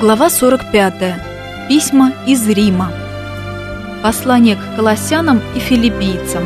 Глава 45. Письма из Рима. Послание к Колоссянам и Филиппийцам.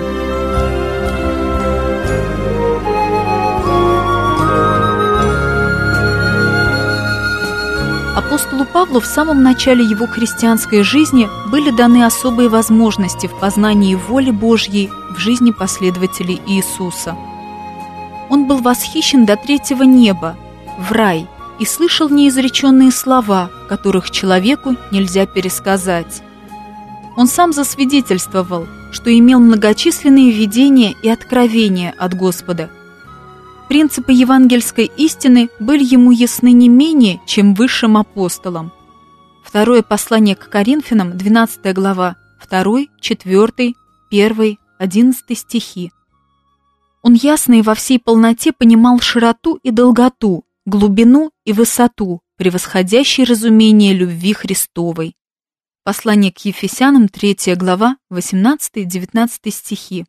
Апостолу Павлу в самом начале его христианской жизни были даны особые возможности в познании воли Божьей в жизни последователей Иисуса. Он был восхищен до третьего неба, в рай, и слышал неизреченные слова, которых человеку нельзя пересказать. Он сам засвидетельствовал, что имел многочисленные видения и откровения от Господа. Принципы евангельской истины были ему ясны не менее, чем высшим апостолам. Второе послание к Коринфянам, 12 глава, 2, 4, 1, 11 стихи. Он ясно и во всей полноте понимал широту и долготу, глубину и высоту, превосходящей разумение любви Христовой. Послание к Ефесянам, 3 глава, 18-19 стихи.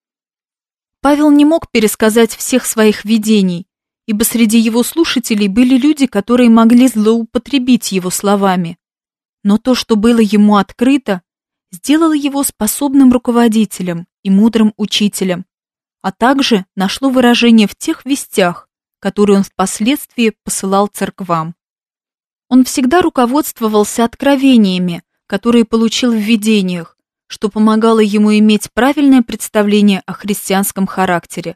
Павел не мог пересказать всех своих видений, ибо среди его слушателей были люди, которые могли злоупотребить его словами. Но то, что было ему открыто, сделало его способным руководителем и мудрым учителем, а также нашло выражение в тех вестях, которые он впоследствии посылал церквам. Он всегда руководствовался откровениями, которые получил в видениях, что помогало ему иметь правильное представление о христианском характере.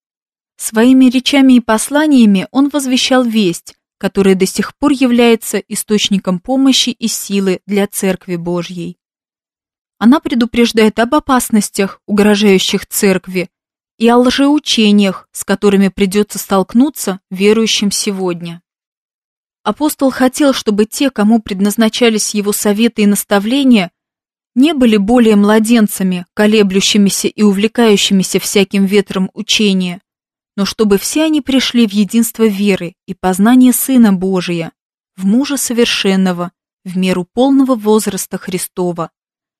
Своими речами и посланиями он возвещал весть, которая до сих пор является источником помощи и силы для Церкви Божьей. Она предупреждает об опасностях, угрожающих Церкви, и о лжеучениях, с которыми придется столкнуться верующим сегодня. Апостол хотел, чтобы те, кому предназначались его советы и наставления, не были более младенцами, колеблющимися и увлекающимися всяким ветром учения, но чтобы все они пришли в единство веры и познание Сына Божия, в мужа совершенного, в меру полного возраста Христова.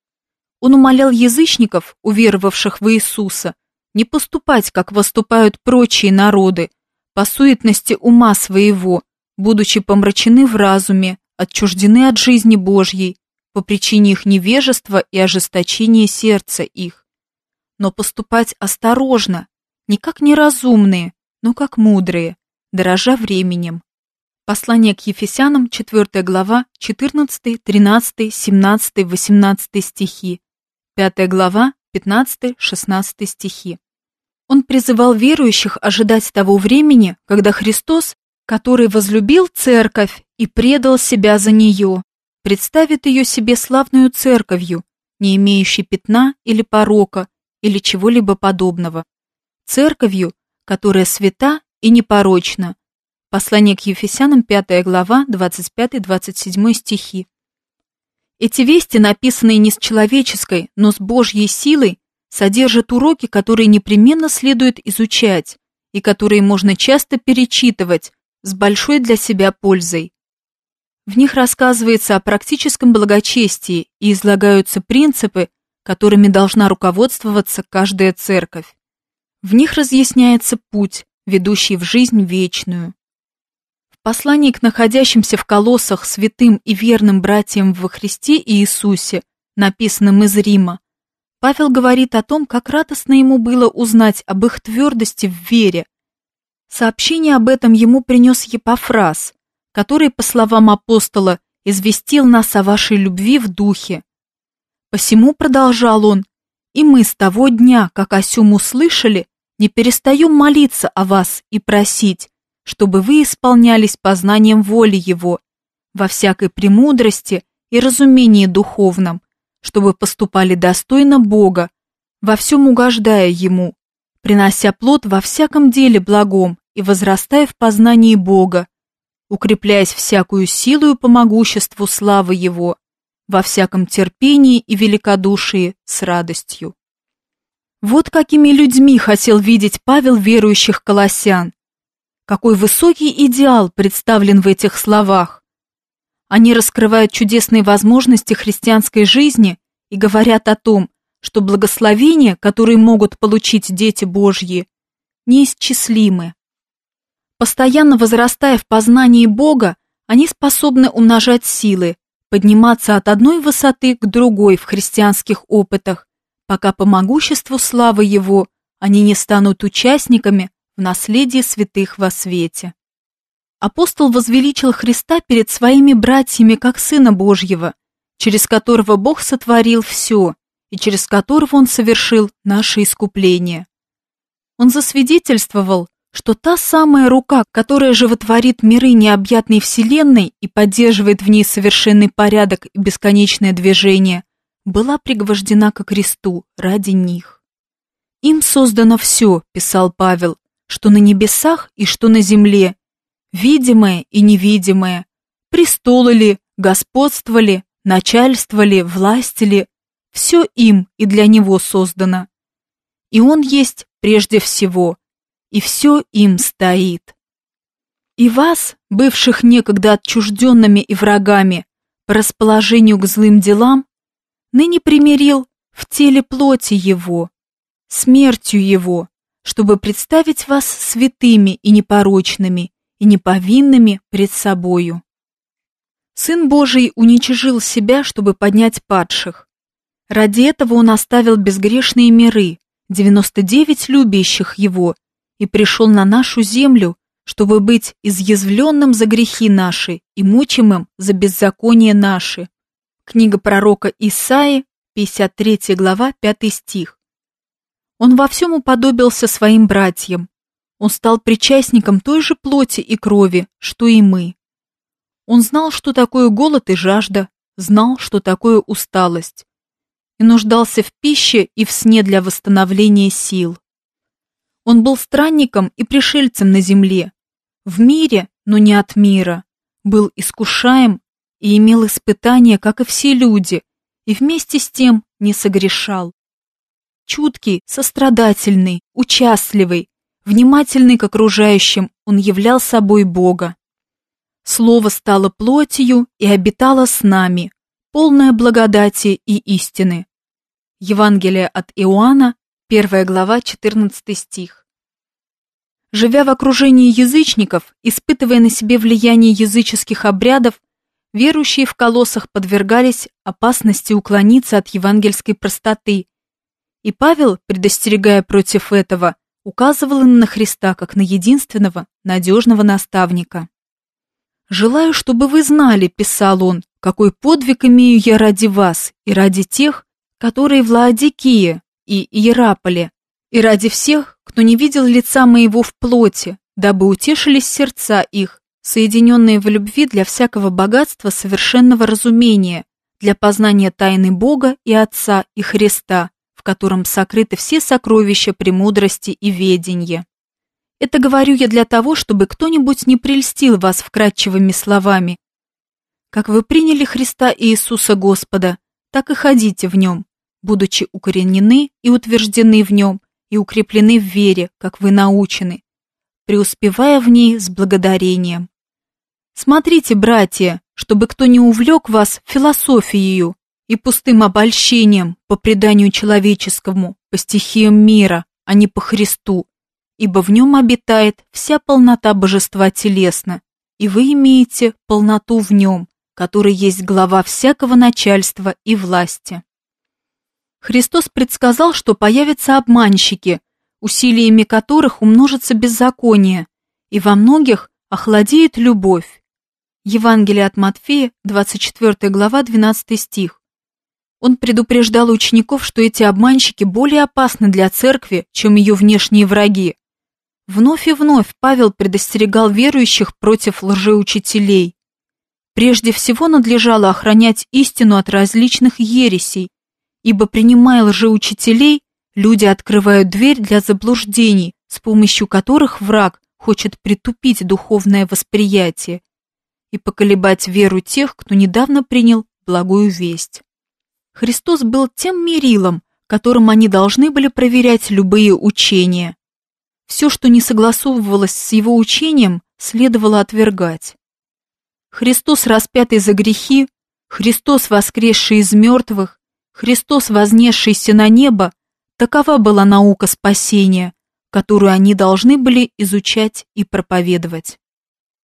Он умолял язычников, уверовавших в Иисуса, не поступать, как поступают прочие народы, по суетности ума своего, будучи помрачены в разуме, отчуждены от жизни Божьей, по причине их невежества и ожесточения сердца их. Но поступать осторожно, не как неразумные, но как мудрые, дорожа временем. Послание к Ефесянам, 4 глава, 14, 13, 17, 18 стихи, 5 глава, 15, 16 стихи. Он призывал верующих ожидать того времени, когда Христос, который возлюбил церковь и предал себя за нее, представит ее себе славную церковью, не имеющей пятна или порока, или чего-либо подобного. Церковью, которая свята и непорочна. Послание к Ефесянам, 5 глава, 25-27 стихи. Эти вести, написанные не с человеческой, но с Божьей силой, содержат уроки, которые непременно следует изучать и которые можно часто перечитывать с большой для себя пользой. В них рассказывается о практическом благочестии и излагаются принципы, которыми должна руководствоваться каждая церковь. В них разъясняется путь, ведущий в жизнь вечную. В послании к находящимся в Колоссах святым и верным братьям во Христе Иисусе, написанном из Рима, Павел говорит о том, как радостно ему было узнать об их твердости в вере. Сообщение об этом ему принес Епафрас, который, по словам апостола, известил нас о вашей любви в духе. Посему, продолжал он, и мы с того дня, как о сем услышали, не перестаем молиться о вас и просить, чтобы вы исполнялись познанием воли Его, во всякой премудрости и разумении духовном, чтобы поступали достойно Бога, во всем угождая Ему, принося плод во всяком деле благом и возрастая в познании Бога, укрепляясь всякую силою по могуществу славы Его, во всяком терпении и великодушии с радостью. Вот какими людьми хотел видеть Павел верующих колоссян. Какой высокий идеал представлен в этих словах. Они раскрывают чудесные возможности христианской жизни и говорят о том, что благословения, которые могут получить дети Божьи, неисчислимы. Постоянно возрастая в познании Бога, Они способны умножать силы, подниматься от одной высоты к другой в христианских опытах, пока по могуществу славы Его они не станут участниками в наследии святых во свете. Апостол возвеличил Христа перед своими братьями как Сына Божьего, через которого Бог сотворил все и через которого Он совершил наше искупление. Он засвидетельствовал, что та самая рука, которая животворит миры необъятной вселенной и поддерживает в ней совершенный порядок и бесконечное движение, была пригвождена ко кресту ради них. «Им создано все», — писал Павел, — «что на небесах и что на земле, видимое и невидимое, престолы ли, господство ли, начальство ли, власть ли, все им и для Него создано. И Он есть прежде всего, и все им стоит. И вас, бывших некогда отчужденными и врагами по расположению к злым делам, ныне примирил в теле плоти Его, смертью Его, чтобы представить вас святыми и непорочными, и неповинными пред собою. Сын Божий уничижил себя, чтобы поднять падших. Ради этого Он оставил безгрешные миры, 99 любящих Его, и пришел на нашу землю, чтобы быть изъязвленным за грехи наши и мучимым за беззаконие наши. Книга пророка Исаии, 53 глава, 5 стих. Он во всем уподобился своим братьям. Он стал причастником той же плоти и крови, что и мы. Он знал, что такое голод и жажда, знал, что такое усталость, и нуждался в пище и в сне для восстановления сил. Он был странником и пришельцем на земле, в мире, но не от мира, был искушаем и имел испытания, как и все люди, и вместе с тем не согрешал. Чуткий, сострадательный, участливый, внимательный к окружающим, он являл собой Бога. Слово стало плотью и обитало с нами, полное благодати и истины. Евангелие от Иоанна, 1 глава, 14 стих. Живя в окружении язычников, испытывая на себе влияние языческих обрядов, верующие в Колоссах подвергались опасности уклониться от евангельской простоты. И Павел, предостерегая против этого, указывал им на Христа как на единственного, надежного наставника. «Желаю, чтобы вы знали, — писал он, — какой подвиг имею я ради вас и ради тех, которые в Лаодикее и Иераполе, и ради всех, кто не видел лица моего в плоти, дабы утешились сердца их, соединенные в любви для всякого богатства совершенного разумения, для познания тайны Бога и Отца и Христа, в котором сокрыты все сокровища премудрости и ведения. Это говорю я для того, чтобы кто-нибудь не прельстил вас вкрадчивыми словами. Как вы приняли Христа Иисуса Господа, так и ходите в Нем, будучи укоренены и утверждены в Нем, и укреплены в вере, как вы научены, преуспевая в ней с благодарением. Смотрите, братья, чтобы кто не увлек вас философией и пустым обольщением по преданию человеческому, по стихиям мира, а не по Христу, ибо в Нем обитает вся полнота божества телесно, и вы имеете полноту в Нем, который есть глава всякого начальства и власти». Христос предсказал, что появятся обманщики, усилиями которых умножится беззаконие, и во многих охладеет любовь. Евангелие от Матфея, 24 глава, 12 стих. Он предупреждал учеников, что эти обманщики более опасны для церкви, чем ее внешние враги. Вновь и вновь Павел предостерегал верующих против лжеучителей. Прежде всего надлежало охранять истину от различных ересей, ибо, принимая лжеучителей, люди открывают дверь для заблуждений, с помощью которых враг хочет притупить духовное восприятие и поколебать веру тех, кто недавно принял благую весть. Христос был тем мерилом, которым они должны были проверять любые учения. Все, что не согласовывалось с его учением, следовало отвергать. Христос, распятый за грехи, Христос, воскресший из мертвых, Христос, вознесшийся на небо, такова была наука спасения, которую они должны были изучать и проповедовать.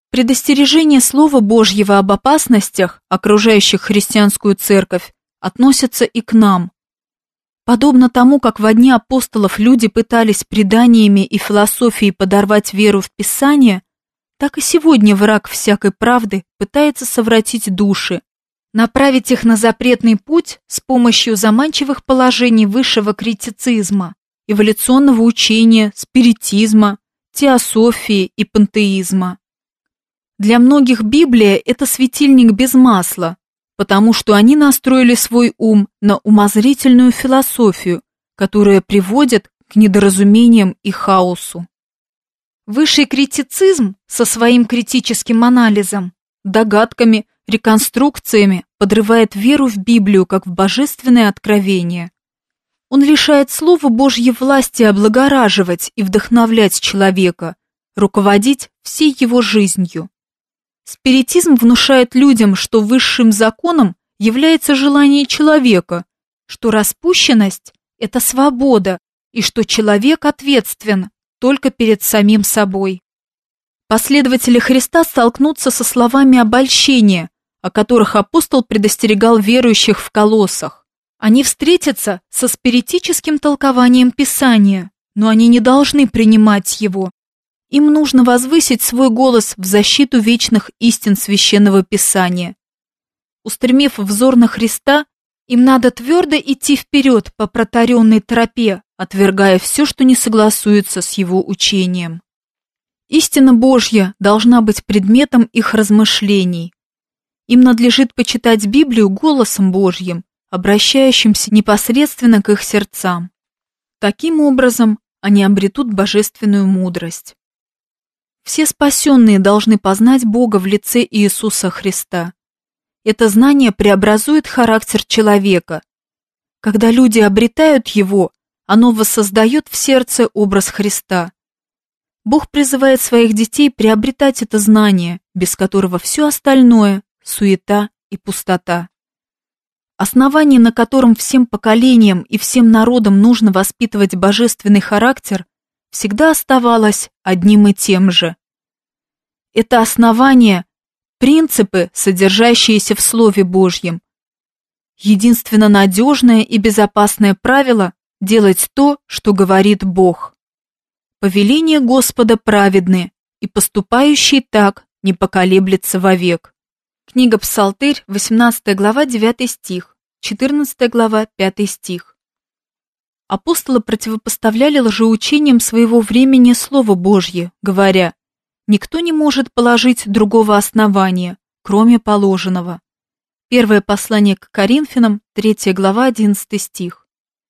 Предостережение Слова Божьего об опасностях, окружающих христианскую церковь, относится и к нам. Подобно тому, как во дни апостолов люди пытались преданиями и философией подорвать веру в Писание, так и сегодня враг всякой правды пытается совратить души, направить их на запретный путь с помощью заманчивых положений высшего критицизма, эволюционного учения, спиритизма, теософии и пантеизма. Для многих Библия – это светильник без масла, потому что они настроили свой ум на умозрительную философию, которая приводит к недоразумениям и хаосу. Высший критицизм со своим критическим анализом, догадками, реконструкциями подрывает веру в Библию как в божественное откровение. Он лишает Слова Божьей власти облагораживать и вдохновлять человека, руководить всей его жизнью. Спиритизм внушает людям, что высшим законом является желание человека, что распущенность – это свобода, и что человек ответственен только перед самим собой. Последователи Христа столкнутся со словами обольщения, о которых апостол предостерегал верующих в Колоссах. Они встретятся со спиритическим толкованием Писания, но они не должны принимать его. Им нужно возвысить свой голос в защиту вечных истин Священного Писания. Устремив взор на Христа, им надо твердо идти вперед по протаренной тропе, отвергая все, что не согласуется с его учением. Истина Божья должна быть предметом их размышлений. Им надлежит почитать Библию голосом Божьим, обращающимся непосредственно к их сердцам. Таким образом, они обретут божественную мудрость. Все спасенные должны познать Бога в лице Иисуса Христа. Это знание преобразует характер человека. Когда люди обретают его, оно воссоздает в сердце образ Христа. Бог призывает своих детей приобретать это знание, без которого все остальное – суета и пустота. Основание, на котором всем поколениям и всем народам нужно воспитывать божественный характер, всегда оставалось одним и тем же. Это основание – принципы, содержащиеся в Слове Божьем. Единственно надежное и безопасное правило – делать то, что говорит Бог. Повеления Господа праведны, и поступающий так не поколеблется вовек. Книга Псалтырь, 18 глава, 9 стих, 14 глава, 5 стих. Апостолы противопоставляли лжеучениям своего времени Слово Божье, говоря: «Никто не может положить другого основания, кроме положенного». Первое послание к Коринфянам, 3 глава, 11 стих.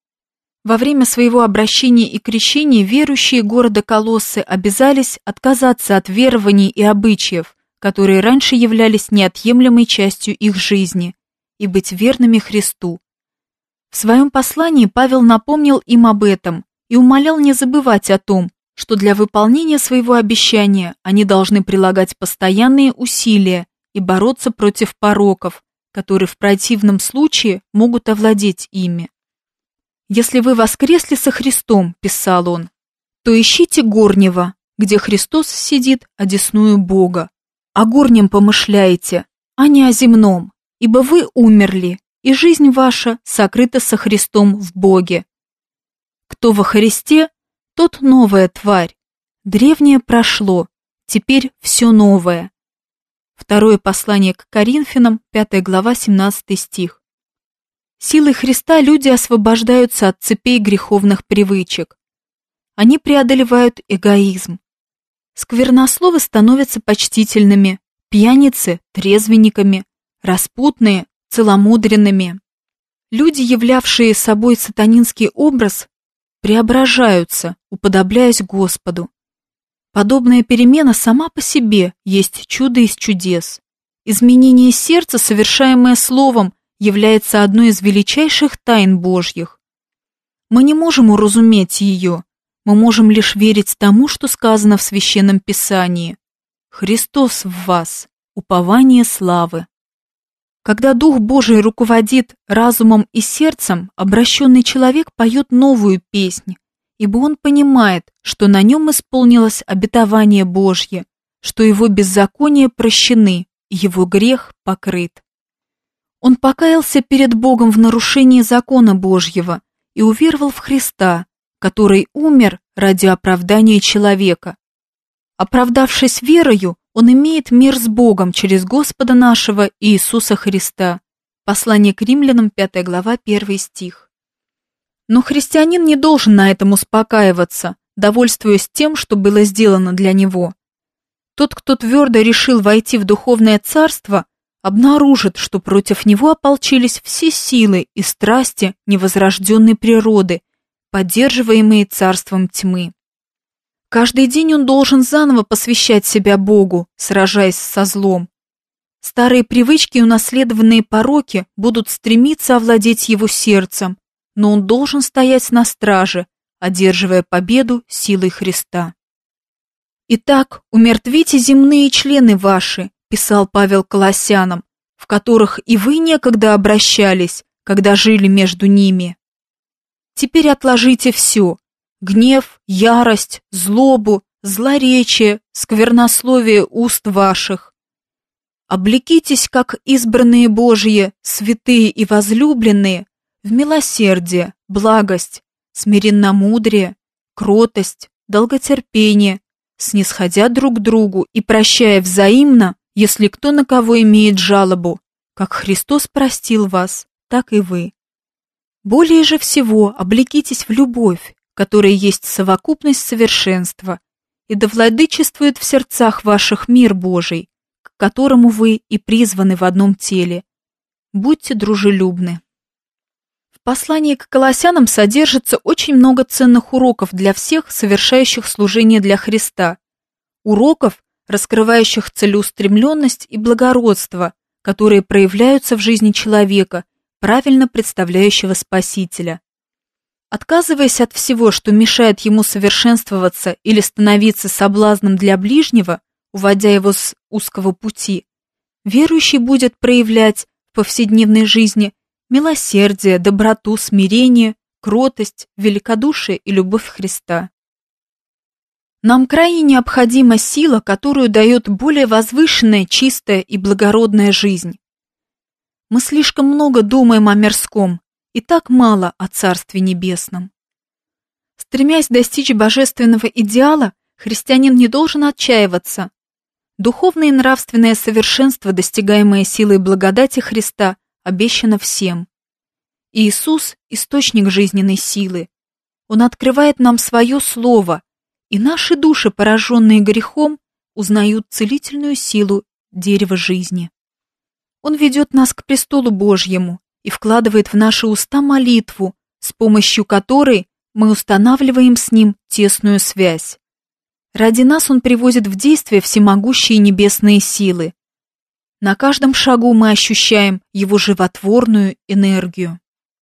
Во время своего обращения и крещения верующие города Колоссы обязались отказаться от верований и обычаев, которые раньше являлись неотъемлемой частью их жизни, и быть верными Христу. В своем послании Павел напомнил им об этом и умолял не забывать о том, что для выполнения своего обещания они должны прилагать постоянные усилия и бороться против пороков, которые в противном случае могут овладеть ими. «Если вы воскресли со Христом, — писал он, — то ищите горнего, где Христос сидит одесную Бога. О горнем помышляйте, а не о земном, ибо вы умерли, и жизнь ваша сокрыта со Христом в Боге. Кто во Христе, тот новая тварь. Древнее прошло, теперь все новое». Второе послание к Коринфянам, 5 глава, 17 стих. Силой Христа люди освобождаются от цепей греховных привычек. Они преодолевают эгоизм. Сквернословы становятся почтительными, пьяницы – трезвенниками, распутные – целомудренными. Люди, являвшие собой сатанинский образ, преображаются, уподобляясь Господу. Подобная перемена сама по себе есть чудо из чудес. Изменение сердца, совершаемое Словом, является одной из величайших тайн Божьих. Мы не можем уразуметь ее, мы можем лишь верить тому, что сказано в Священном Писании. «Христос в вас, упование славы». Когда Дух Божий руководит разумом и сердцем, обращенный человек поет новую песнь, ибо он понимает, что на нем исполнилось обетование Божье, что его беззакония прощены, и его грех покрыт. Он покаялся перед Богом в нарушении закона Божьего и уверовал в Христа, который умер ради оправдания человека. Оправдавшись верою, он имеет мир с Богом через Господа нашего Иисуса Христа. Послание к Римлянам, 5 глава, 1 стих. Но христианин не должен на этом успокаиваться, довольствуясь тем, что было сделано для него. Тот, кто твердо решил войти в духовное царство, обнаружит, что против него ополчились все силы и страсти невозрожденной природы, поддерживаемые царством тьмы. Каждый день он должен заново посвящать себя Богу, сражаясь со злом. Старые привычки и унаследованные пороки будут стремиться овладеть его сердцем, но он должен стоять на страже, одерживая победу силой Христа. «Итак, умертвите земные члены ваши», писал Павел Колоссянам, в которых и вы некогда обращались, когда жили между ними. Теперь отложите все – гнев, ярость, злобу, злоречие, сквернословие уст ваших. Облекитесь, как избранные Божьи, святые и возлюбленные, в милосердие, благость, смиренномудрие, кротость, долготерпение, снисходя друг к другу и прощая взаимно, если кто на кого имеет жалобу, как Христос простил вас, так и вы. Более же всего облекитесь в любовь, которая есть совокупность совершенства, и да владычествует в сердцах ваших мир Божий, к которому вы и призваны в одном теле. Будьте дружелюбны. В послании к Колоссянам содержится очень много ценных уроков для всех, совершающих служение для Христа. Уроков, раскрывающих целеустремленность и благородство, которые проявляются в жизни человека, правильно представляющего Спасителя. Отказываясь от всего, что мешает ему совершенствоваться или становиться соблазном для ближнего, уводя его с узкого пути, верующий будет проявлять в повседневной жизни милосердие, доброту, смирение, кротость, великодушие и любовь Христа. Нам крайне необходима сила, которую дает более возвышенная, чистая и благородная жизнь. Мы слишком много думаем о мирском и так мало о Царстве Небесном. Стремясь достичь божественного идеала, христианин не должен отчаиваться. Духовное и нравственное совершенство, достигаемое силой благодати Христа, обещано всем. Иисус – источник жизненной силы. Он открывает нам свое слово, и наши души, пораженные грехом, узнают целительную силу дерева жизни. Он ведет нас к престолу Божьему и вкладывает в наши уста молитву, с помощью которой мы устанавливаем с Ним тесную связь. Ради нас Он приводит в действие всемогущие небесные силы. На каждом шагу мы ощущаем Его животворную энергию.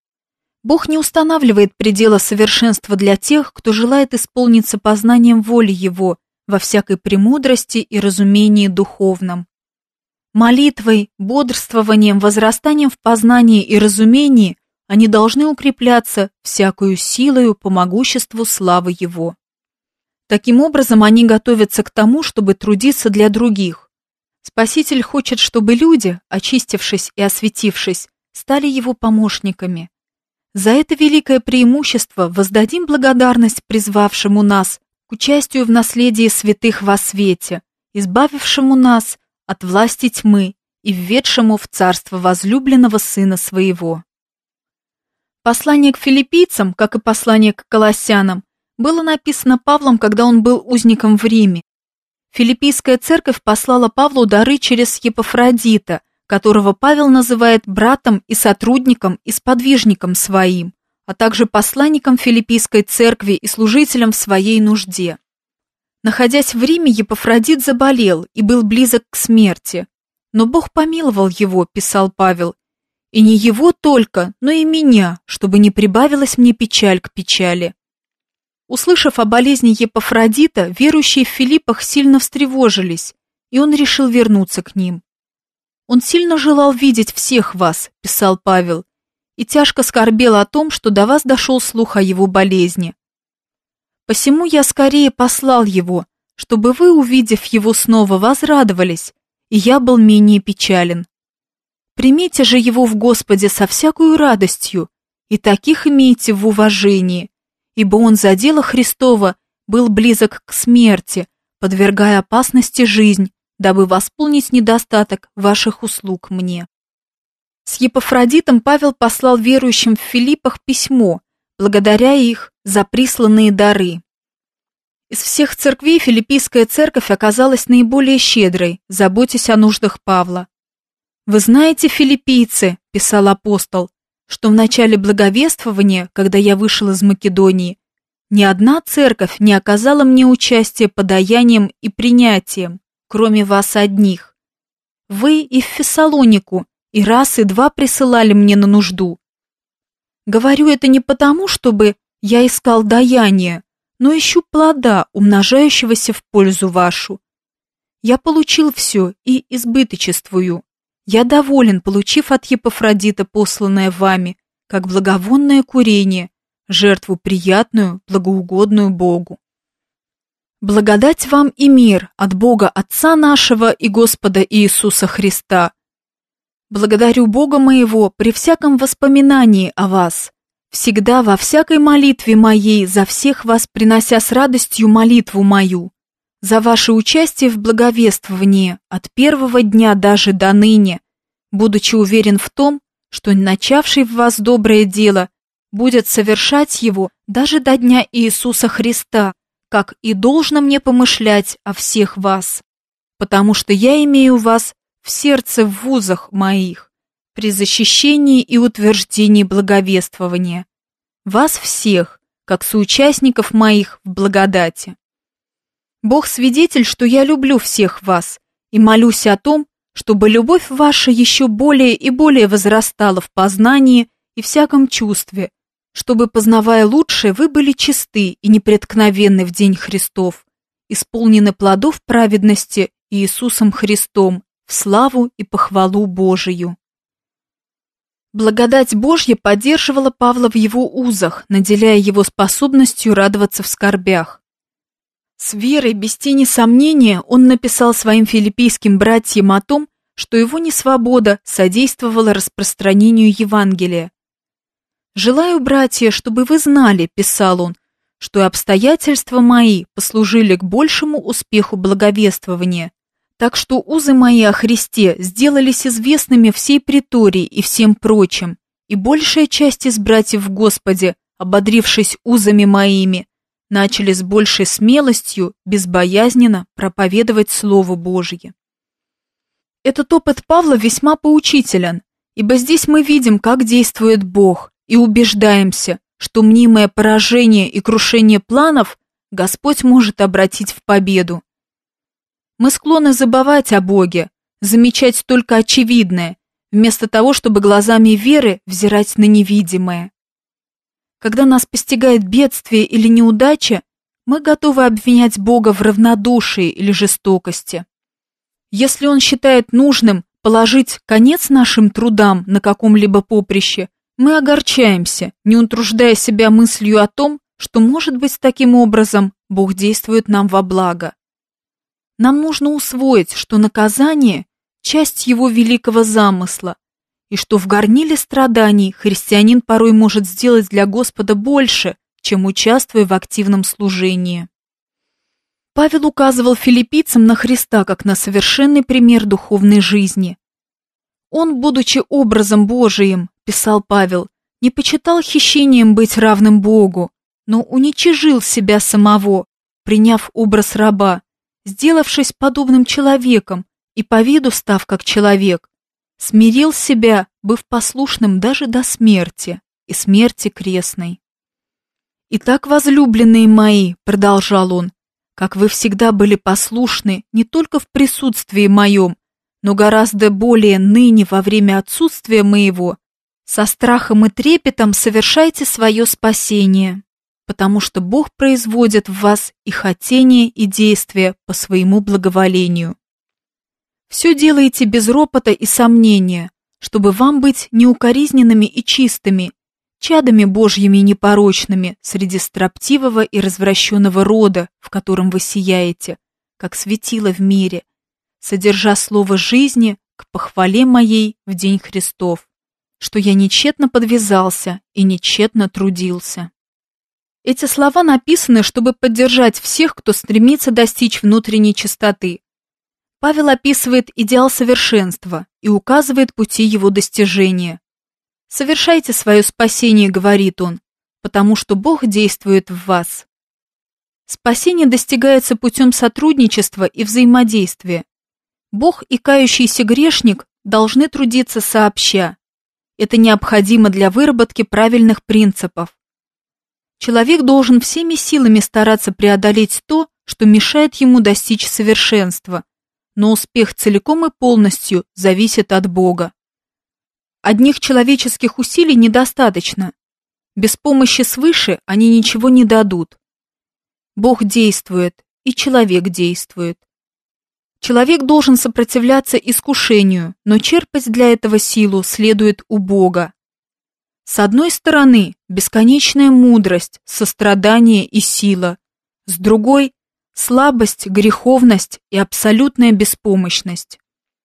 Бог не устанавливает предела совершенства для тех, кто желает исполниться познанием воли Его во всякой премудрости и разумении духовном. Молитвой, бодрствованием, возрастанием в познании и разумении они должны укрепляться всякою силою по могуществу славы Его. Таким образом, они готовятся к тому, чтобы трудиться для других. Спаситель хочет, чтобы люди, очистившись и осветившись, стали Его помощниками. За это великое преимущество воздадим благодарность призвавшему нас к участию в наследии святых во свете, избавившему нас от власти тьмы и введшему в царство возлюбленного Сына Своего. Послание к филиппийцам, как и послание к Колоссянам, было написано Павлом, когда он был узником в Риме. Филиппийская церковь послала Павлу дары через Епафродита, которого Павел называет братом и сотрудником и сподвижником своим, а также посланником Филиппийской церкви и служителем в своей нужде. Находясь в Риме, Епафродит заболел и был близок к смерти. Но Бог помиловал его, писал Павел, и не его только, но и меня, чтобы не прибавилась мне печаль к печали. Услышав о болезни Епафродита, верующие в Филиппах сильно встревожились, и он решил вернуться к ним. «Он сильно желал видеть всех вас», — писал Павел, «и тяжко скорбел о том, что до вас дошел слух о его болезни. Посему я скорее послал его, чтобы вы, увидев его снова, возрадовались, и я был менее печален. Примите же его в Господе со всякою радостью, и таких имейте в уважении, ибо он за дело Христова был близок к смерти, подвергая опасности жизнь, дабы восполнить недостаток ваших услуг мне. С Епафродитом Павел послал верующим в Филиппах письмо, благодаря их за присланные дары. Из всех церквей Филиппийская церковь оказалась наиболее щедрой, заботясь о нуждах Павла. «Вы знаете, филиппийцы, — писал апостол, — что в начале благовествования, когда я вышел из Македонии, ни одна церковь не оказала мне участия подаянием и принятием, кроме вас одних. Вы и в Фессалонику и раз, и два присылали мне на нужду. Говорю это не потому, чтобы я искал даяние, но ищу плода, умножающегося в пользу вашу. Я получил все и избыточествую. Я доволен, получив от Епафродита посланное вами, как благовонное курение, жертву приятную, благоугодную Богу. Благодать вам и мир от Бога Отца нашего и Господа Иисуса Христа. Благодарю Бога моего при всяком воспоминании о вас, всегда во всякой молитве моей за всех вас принося с радостью молитву мою, за ваше участие в благовествовании от первого дня даже до ныне, будучи уверен в том, что начавший в вас доброе дело будет совершать его даже до дня Иисуса Христа, как и должно мне помышлять о всех вас, потому что я имею вас в сердце в вузах моих, при защищении и утверждении благовествования, вас всех, как соучастников моих в благодати. Бог свидетель, что я люблю всех вас и молюсь о том, чтобы любовь ваша еще более и более возрастала в познании и всяком чувстве, чтобы, познавая лучшее, вы были чисты и непреткновенны в день Христов, исполнены плодов праведности Иисусом Христом в славу и похвалу Божию. Благодать Божья поддерживала Павла в его узах, наделяя его способностью радоваться в скорбях. С верой, без тени сомнения, он написал своим филиппийским братьям о том, что его несвобода содействовала распространению Евангелия. «Желаю, братья, чтобы вы знали, — писал он, — что и обстоятельства мои послужили к большему успеху благовествования, так что узы мои о Христе сделались известными всей претории и всем прочим, и большая часть из братьев в Господе, ободрившись узами моими, начали с большей смелостью, безбоязненно проповедовать Слово Божье». Этот опыт Павла весьма поучителен, ибо здесь мы видим, как действует Бог, и убеждаемся, что мнимое поражение и крушение планов Господь может обратить в победу. Мы склонны забывать о Боге, замечать только очевидное, вместо того, чтобы глазами веры взирать на невидимое. Когда нас постигает бедствие или неудача, мы готовы обвинять Бога в равнодушии или жестокости. Если Он считает нужным положить конец нашим трудам на каком-либо поприще, мы огорчаемся, не утруждая себя мыслью о том, что, может быть, таким образом Бог действует нам во благо. Нам нужно усвоить, что наказание – часть Его великого замысла, и что в горниле страданий христианин порой может сделать для Господа больше, чем участвуя в активном служении. Павел указывал филиппийцам на Христа как на совершенный пример духовной жизни. «Он, будучи образом Божиим, — писал Павел, — не почитал хищением быть равным Богу, но уничижил себя самого, приняв образ раба, сделавшись подобным человеком и по виду став как человек, смирил себя, быв послушным даже до смерти и смерти крестной. Итак, возлюбленные мои, — продолжал он, — как вы всегда были послушны не только в присутствии моем, но гораздо более ныне во время отсутствия моего, со страхом и трепетом совершайте свое спасение, потому что Бог производит в вас и хотение, и действия по своему благоволению. Все делайте без ропота и сомнения, чтобы вам быть неукоризненными и чистыми, чадами Божьими и непорочными среди строптивого и развращенного рода, в котором вы сияете, как светило в мире, содержа слово жизни к похвале моей в день Христов, что я нечетно подвязался и нечетно трудился». Эти слова написаны, чтобы поддержать всех, кто стремится достичь внутренней чистоты. Павел описывает идеал совершенства и указывает пути его достижения. «Совершайте свое спасение», — говорит он, «потому что Бог действует в вас». Спасение достигается путем сотрудничества и взаимодействия. Бог и кающийся грешник должны трудиться сообща. Это необходимо для выработки правильных принципов. Человек должен всеми силами стараться преодолеть то, что мешает ему достичь совершенства, но успех целиком и полностью зависит от Бога. Одних человеческих усилий недостаточно. Без помощи свыше они ничего не дадут. Бог действует, и человек действует. Человек должен сопротивляться искушению, но черпать для этого силу следует у Бога. С одной стороны, бесконечная мудрость, сострадание и сила, с другой – слабость, греховность и абсолютная беспомощность.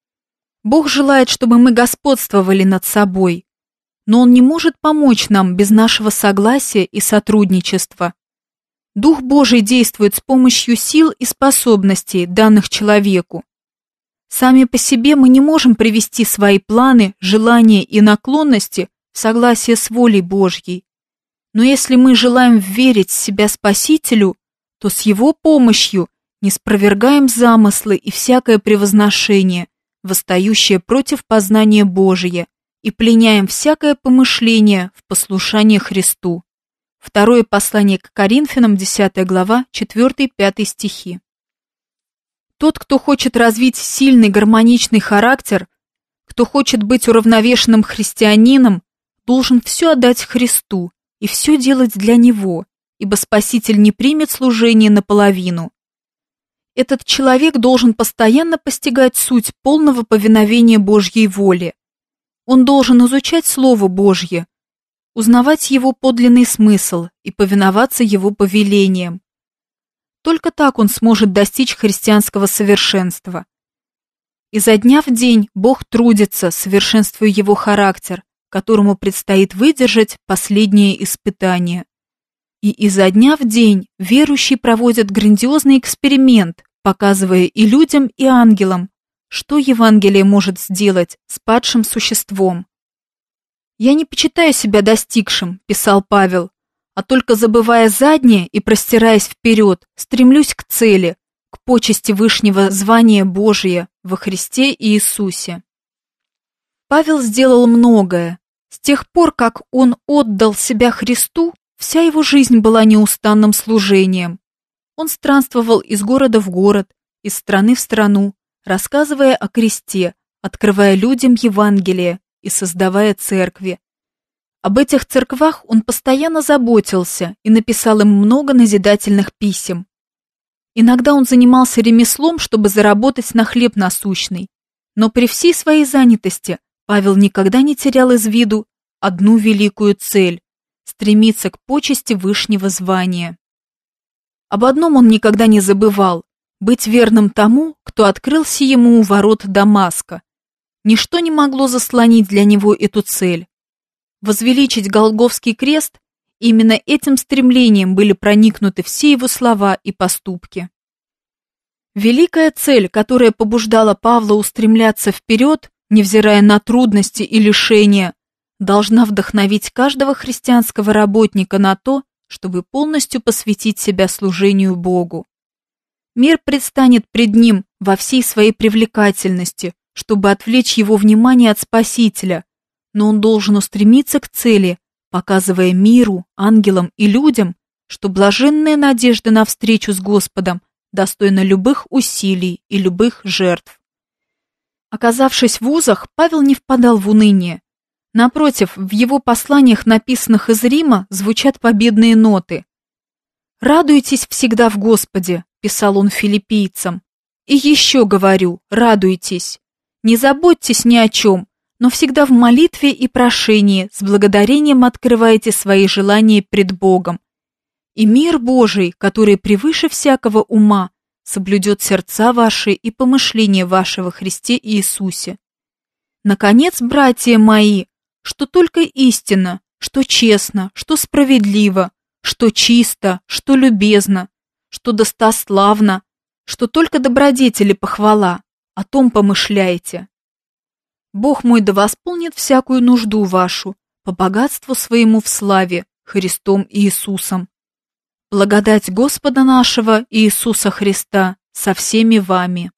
Бог желает, чтобы мы господствовали над собой, но Он не может помочь нам без нашего согласия и сотрудничества. Дух Божий действует с помощью сил и способностей, данных человеку. Сами по себе мы не можем привести свои планы, желания и наклонности в согласие с волей Божьей. Но если мы желаем верить в себя Спасителю, то с Его помощью не спровергаем замыслы и всякое превозношение, восстающее против познания Божия, и пленяем всякое помышление в послушание Христу. Второе послание к Коринфянам, 10 глава, 4-5 стихи. Тот, кто хочет развить сильный гармоничный характер, кто хочет быть уравновешенным христианином, должен все отдать Христу и все делать для Него, ибо Спаситель не примет служение наполовину. Этот человек должен постоянно постигать суть полного повиновения Божьей воле. Он должен изучать Слово Божье, узнавать его подлинный смысл и повиноваться его повелениям. Только так он сможет достичь христианского совершенства. Изо дня в день Бог трудится, совершенствуя его характер, которому предстоит выдержать последнее испытание. И изо дня в день верующие проводят грандиозный эксперимент, показывая и людям, и ангелам, что Евангелие может сделать с падшим существом. «Я не почитаю себя достигшим», — писал Павел, «а только забывая заднее и простираясь вперед, стремлюсь к цели, к почести вышнего звания Божия во Христе Иисусе». Павел сделал многое. С тех пор, как он отдал себя Христу, вся его жизнь была неустанным служением. Он странствовал из города в город, из страны в страну, рассказывая о кресте, открывая людям Евангелие и создавая церкви. Об этих церквах он постоянно заботился и написал им много назидательных писем. Иногда он занимался ремеслом, чтобы заработать на хлеб насущный, но при всей своей занятости Павел никогда не терял из виду одну великую цель – стремиться к почести вышнего звания. Об одном он никогда не забывал – быть верным тому, кто открылся ему у ворот Дамаска. Ничто не могло заслонить для него эту цель. Возвеличить Голгофский крест, именно этим стремлением были проникнуты все его слова и поступки. Великая цель, которая побуждала Павла устремляться вперед, невзирая на трудности и лишения, должна вдохновить каждого христианского работника на то, чтобы полностью посвятить себя служению Богу. Мир предстанет пред ним во всей своей привлекательности, чтобы отвлечь его внимание от Спасителя, но он должен устремиться к цели, показывая миру, ангелам и людям, что блаженная надежда на встречу с Господом достойна любых усилий и любых жертв. Оказавшись в вузах, Павел не впадал в уныние. Напротив, в его посланиях, написанных из Рима, звучат победные ноты. «Радуйтесь всегда в Господе», — писал он филиппийцам. «И еще говорю, радуйтесь. Не заботьтесь ни о чем, но всегда в молитве и прошении с благодарением открывайте свои желания пред Богом. И мир Божий, который превыше всякого ума, соблюдет сердца ваши и помышления ваши во Христе Иисусе. Наконец, братья мои, что только истинно, что честно, что справедливо, что чисто, что любезно, что достославно, что только добродетели похвала, о том помышляйте. Бог мой да восполнит всякую нужду вашу по богатству своему в славе Христом Иисусом. Благодать Господа нашего Иисуса Христа со всеми вами.